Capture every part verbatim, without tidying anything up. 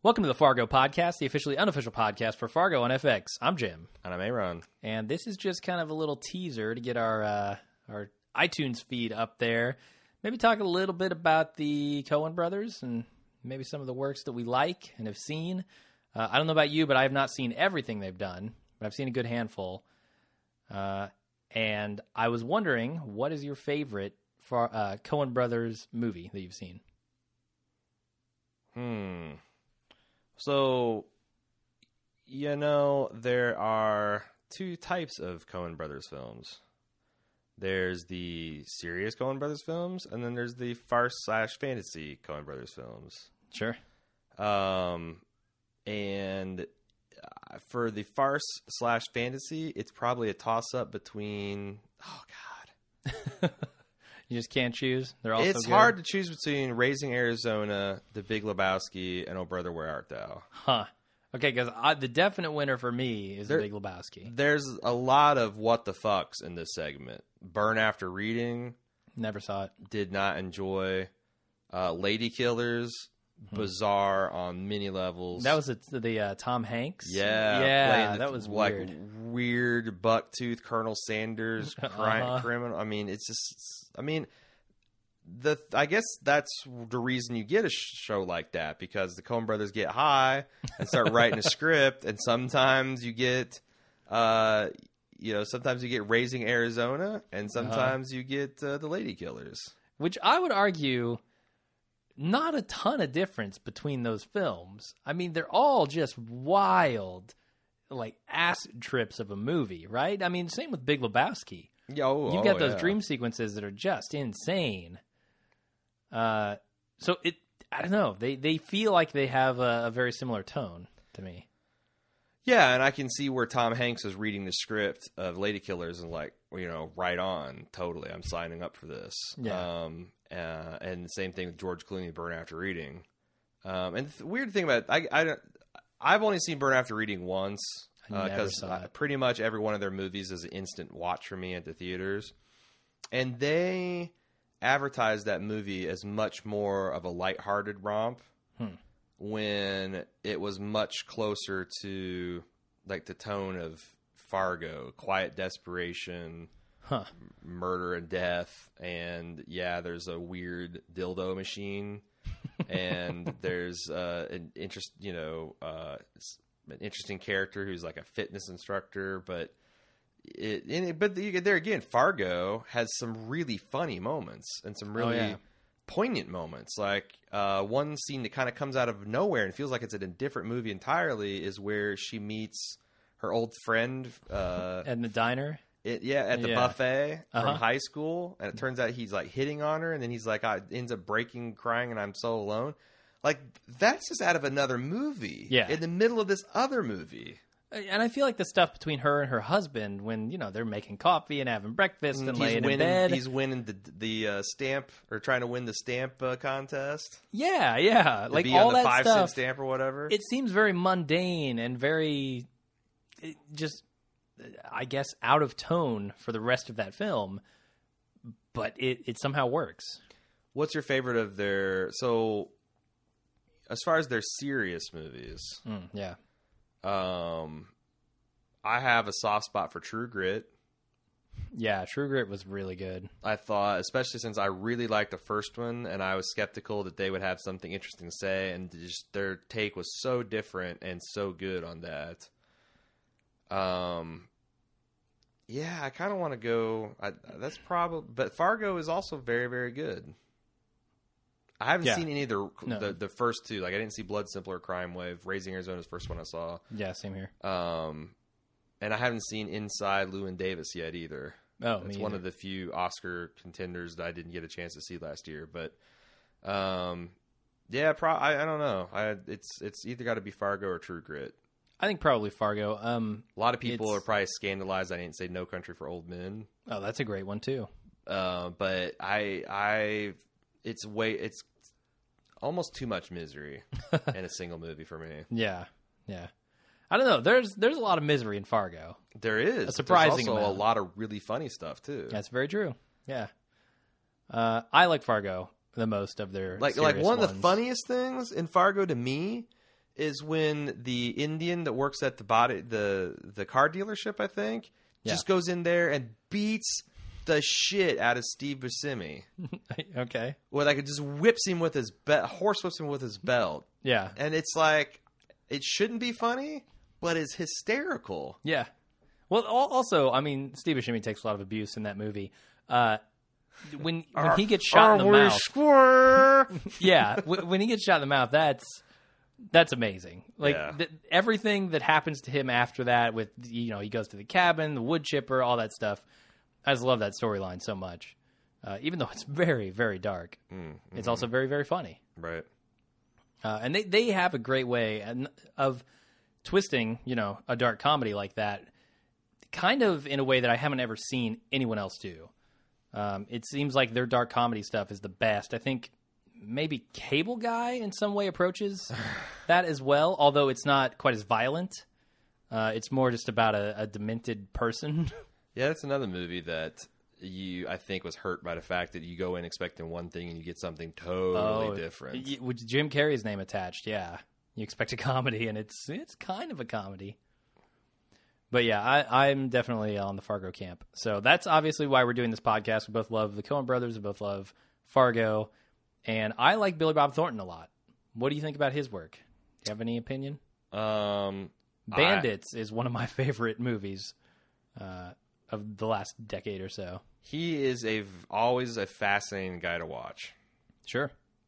Welcome to the Fargo Podcast, the officially unofficial podcast for Fargo on F X. I'm Jim. And I'm Aaron. And this is just kind of a little teaser to get our uh, our iTunes feed up there. Maybe talk a little bit about the Coen brothers and maybe some of the works that we like and have seen. Uh, I don't know about you, but I have not seen everything they've done, but I've seen a good handful. Uh, and I was wondering, what is your favorite Far- uh, Coen brothers movie that you've seen? Hmm. So, you know, there are two types of Coen Brothers films. There's the serious Coen Brothers films, and then there's the farce slash fantasy Coen Brothers films. Sure. Um, and for the farce slash fantasy, it's probably a toss up between. Oh God. You just can't choose. They're all It's so good. hard to choose between Raising Arizona, The Big Lebowski, and Oh Brother, Where Art Thou? Huh. Okay, because the definite winner for me is There- The Big Lebowski. There's a lot of what the fucks in this segment. Burn After Reading, Never saw it. did not enjoy. Uh, Lady Killers, bizarre on many levels. That was a, the uh, Tom Hanks? yeah, Yeah, playing the- that was like weird. weird bucktooth Colonel Sanders crime Uh-huh. criminal. I mean, it's just. I mean, the I guess that's the reason you get a show like that, because the Coen brothers get high and start writing a script, and sometimes you get, uh, you know, sometimes you get Raising Arizona, and sometimes you get uh, the Lady Killers. Which I would argue, not a ton of difference between those films. I mean, they're all just wild, like acid trips of a movie, right? I mean, same with Big Lebowski. Yeah, oh, You've oh, got those yeah. dream sequences that are just insane. Uh, so it, I don't know. They they feel like they have a, a very similar tone to me. Yeah, and I can see where Tom Hanks is reading the script of Lady Killers and like, you know, right on, totally, I'm signing up for this. Yeah. Um, uh, and the same thing with George Clooney, Burn After Reading. Um, and the weird thing about it, I, I don't, I've only seen Burn After Reading once I never because saw it. pretty much every one of their movies is an instant watch for me at the theaters, and they advertised that movie as much more of a lighthearted romp. Hmm. When it was much closer to like the tone of Fargo, quiet desperation, Huh. murder and death, and yeah, there's a weird dildo machine, and there's uh, an interest, you know, uh, an interesting character who's like a fitness instructor, but it, and it but the, there again, Fargo has some really funny moments and some really. Oh, yeah. Poignant moments. Like uh, one scene that kind of comes out of nowhere and feels like it's in a different movie entirely is where she meets her old friend uh, At the diner? it, yeah, at the Yeah. buffet from Uh-huh. high school, and it turns out he's like hitting on her, and then he's like I, ends up breaking, crying, and I'm so alone. Like that's just out of another movie. Yeah. In the middle of this other movie. And I feel like the stuff between her and her husband, when you know they're making coffee and having breakfast and he's laying winning. in bed, He's winning the the uh, stamp or trying to win the stamp uh, contest. yeah, yeah, To like be all on the that five cent stuff. stamp or whatever. It seems very mundane and very, it just, I guess, out of tone for the rest of that film, but it it somehow works. What's your favorite of their... So, as far as their serious movies, Mm, yeah, um, I have a soft spot for True Grit. yeah. True Grit was really good. I thought, especially since I really liked the first one, and I was skeptical that they would have something interesting to say, and just their take was so different and so good on that. Um, yeah, I kind of want to go... I, that's probably... But Fargo is also very, very good. I haven't Yeah. seen any of the, No. the the first two. Like I didn't see Blood Simple or Crime Wave. Raising Arizona's the first one I saw. Yeah, same here. Um, and I haven't seen Inside Llewyn Davis yet either. Oh, It's me one either. of the few Oscar contenders that I didn't get a chance to see last year. But um, yeah, pro- I, I don't know. I it's it's either got to be Fargo or True Grit. I think probably Fargo. Um, A lot of people It's- are probably scandalized I didn't say No Country for Old Men. oh, that's a great one too. Uh, but I I it's way it's almost too much misery in a single movie for me. Yeah, yeah. I don't know. There's there's a lot of misery in Fargo. There is A surprising There's also amount. a lot of really funny stuff too. That's very true. Yeah. Uh, I like Fargo the most of their Like like serious one of the ones. funniest things in Fargo to me is when the Indian that works at the body the the car dealership, I think, Yeah. just goes in there and beats the shit out of Steve Buscemi. Okay. Where like it just whips him with his belt, horse whips him with his belt. Yeah. And it's like, it shouldn't be funny, but it's hysterical. Yeah. Well, al- also, I mean, Steve Buscemi takes a lot of abuse in that movie. Uh, when when he gets shot in the mouth, Square. yeah, w- when he gets shot in the mouth, that's that's amazing. Like Yeah. th- everything that happens to him after that, with you know, he goes to the cabin, the wood chipper, all that stuff. I just love that storyline so much. Uh, even though it's very, very dark, Mm, mm-hmm. it's also very, very funny. Right. Uh, and they, they have a great way and- of twisting, you know, a dark comedy like that, kind of in a way that I haven't ever seen anyone else do. Um, it seems like their dark comedy stuff is the best. I think maybe Cable Guy in some way approaches that as well, although it's not quite as violent. Uh, it's more just about a, a demented person. Yeah, that's another movie that you, I think, was hurt by the fact that you go in expecting one thing and you get something totally different. y- With Jim Carrey's name attached, yeah. You expect a comedy, and it's it's kind of a comedy. But yeah, I, I'm definitely on the Fargo camp. So that's obviously why we're doing this podcast. We both love the Coen brothers. We both love Fargo. And I like Billy Bob Thornton a lot. What do you think about his work? Do you have any opinion? Um, Bandits is one of my favorite movies uh, of the last decade or so. He is a always a fascinating guy to watch. Sure.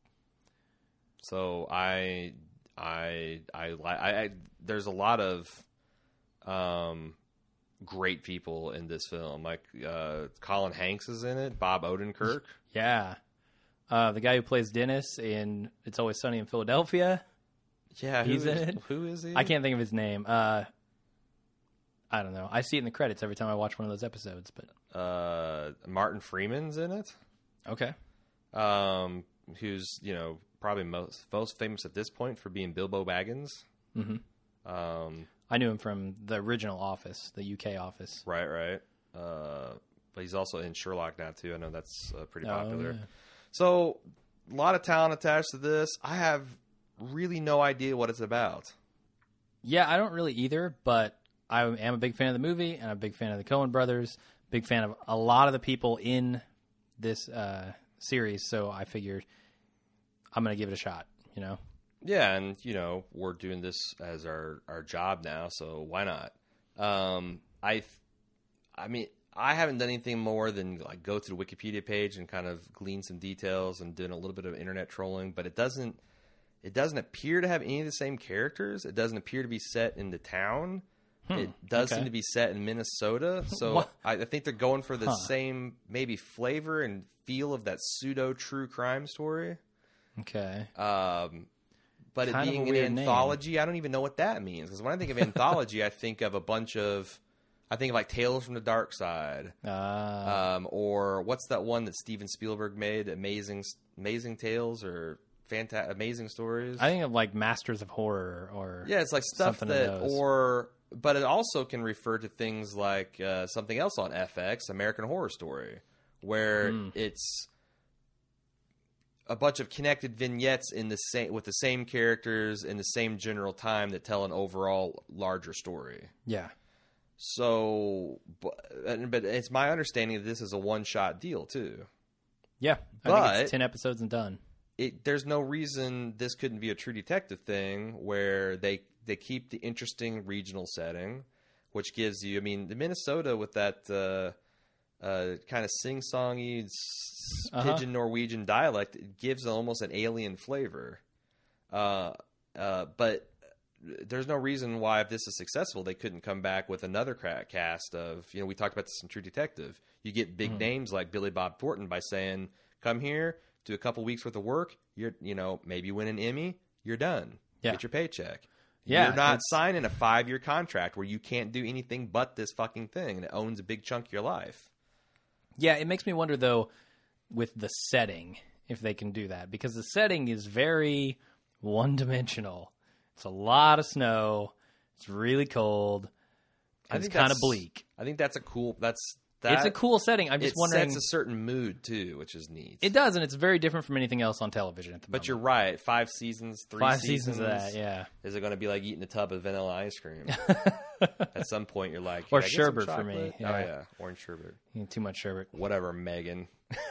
So I, I, I, I, I there's a lot of um, great people in this film. Like uh, Colin Hanks is in it. Bob Odenkirk. Yeah. Uh, the guy who plays Dennis in It's Always Sunny in Philadelphia. Yeah, who He's is, in it. Who is he? I can't think of his name. Uh, I don't know. I see it in the credits every time I watch one of those episodes. But Uh, Martin Freeman's in it. okay. Um, who's you know probably most most famous at this point for being Bilbo Baggins. hmm Um, I knew him from the original Office, the U K Office. right, right. Uh, but he's also in Sherlock now too. I know that's uh, pretty Oh, popular. yeah. So a lot of talent attached to this. I have really no idea what it's about. Yeah, I don't really either, but I am a big fan of the movie, and I'm a big fan of the Coen brothers, big fan of a lot of the people in this uh, series, so I figured I'm going to give it a shot, you know? Yeah, and you know we're doing this as our, our job now, so why not? Um, I, I mean, I haven't done anything more than like go to the Wikipedia page and kind of glean some details and doing a little bit of internet trolling, but it doesn't. It doesn't appear to have any of the same characters. It doesn't appear to be set in the town. Hmm, it does okay. seem to be set in Minnesota. So What? I, I think they're going for the Huh. same maybe flavor and feel of that pseudo true crime story. Okay. Um, but Kind it of being a an weird name. anthology, I don't even know what that means. Because when I think of anthology, I think of a bunch of, I think of like Tales from the Dark Side, Uh, um, or what's that one that Steven Spielberg made, Amazing Amazing Tales or Fanta- Amazing Stories? I think of like Masters of Horror or Yeah, it's like stuff something of that, those. or, but it also can refer to things like uh, something else on F X, American Horror Story, where Mm. it's a bunch of connected vignettes in the same with the same characters in the same general time that tell an overall larger story. yeah. So, but, but it's my understanding that this is a one-shot deal too. Yeah. I But- think it's ten episodes and done. It, there's no reason this couldn't be a True Detective thing where they they keep the interesting regional setting, which gives you, I mean, the Minnesota with that uh, uh, kind of sing-songy s- Uh-huh. pidgin Norwegian dialect, it gives almost an alien flavor. Uh, uh, but there's no reason why, if this is successful, they couldn't come back with another cra- cast of, you know, we talked about this in True Detective. You get big Mhm. names like Billy Bob Thornton by saying, come here, do a couple weeks worth of work, you're, you know, maybe win an Emmy, you're done. Yeah. Get your paycheck. Yeah, You're not it's- signing a five-year contract where you can't do anything but this fucking thing, and it owns a big chunk of your life. Yeah, it makes me wonder, though, with the setting, if they can do that. Because the setting is very one-dimensional. It's a lot of snow. It's really cold. I It's think kind of that's- bleak. I think that's a cool. That's That, it's a cool setting. I'm just it wondering. sets a certain mood too, which is neat. It does, and it's very different from anything else on television at the but moment. you're right. Five seasons, three Five seasons, seasons of that, yeah. Is it going to be like eating a tub of vanilla ice cream? At some point, you're like, or "Can I get some sherbet for me. chocolate?" Yeah. Oh yeah, orange sherbet. Too much sherbet. Whatever, Megan.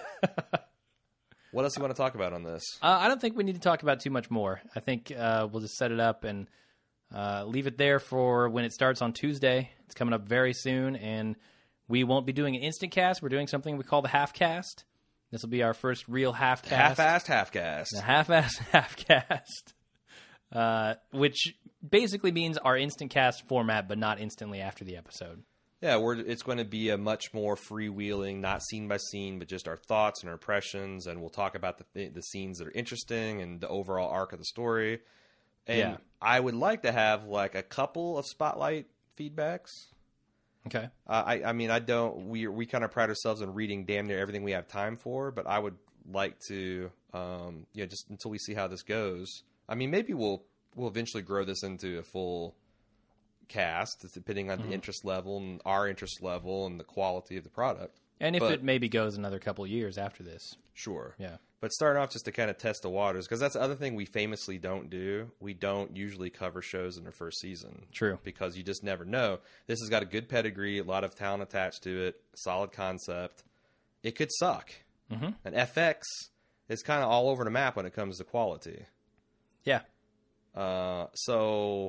What else do you want to talk about on this? Uh, I don't think we need to talk about too much more. I think uh, we'll just set it up and uh, leave it there for when it starts on Tuesday. It's coming up very soon, and we won't be doing an instant cast. We're doing something we call the half cast. This will be our first real half cast. Half-assed, half-cast. The half-assed half cast, uh, which basically means our instant cast format, but not instantly after the episode. Yeah, we're, it's going to be a much more freewheeling, not scene by scene, but just our thoughts and our impressions, and we'll talk about the th- the scenes that are interesting and the overall arc of the story. And Yeah. I would like to have like a couple of spotlight feedbacks. Okay. Uh, I, I mean, I don't. We we kind of pride ourselves on reading damn near everything we have time for, but I would like to, um, you know, just until we see how this goes. I mean, maybe we'll we'll eventually grow this into a full cast, depending on Mm-hmm. the interest level and our interest level and the quality of the product. And if But- it maybe goes another couple of years after this. Sure. Yeah. But starting off just to kind of test the waters, because that's the other thing we famously don't do. We don't usually cover shows in their first season. True. Because you just never know. This has got a good pedigree, a lot of talent attached to it, solid concept. It could suck. Mm-hmm. And F X is kind of all over the map when it comes to quality. Yeah. Uh, so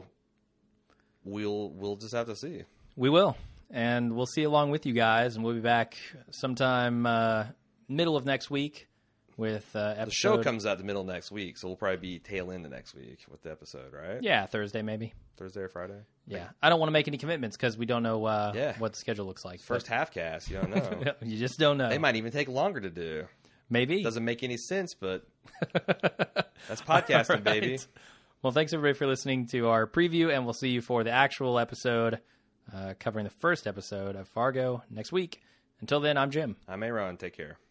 we'll we'll just have to see. We will. And we'll see along with you guys, and we'll be back sometime uh, middle of next week with uh, episode. The show comes out the middle of next week, so we'll probably be tail end of next week with the episode, right? Yeah, Thursday maybe. Thursday or Friday? Yeah. I don't want to make any commitments because we don't know uh, Yeah. what the schedule looks like. First half cast, you don't know. But you just don't know. They might even take longer to do. Maybe. Doesn't make any sense, but that's podcasting, All right. baby. Well, thanks everybody for listening to our preview, and we'll see you for the actual episode uh, covering the first episode of Fargo next week. Until then, I'm Jim. I'm Aaron. Take care.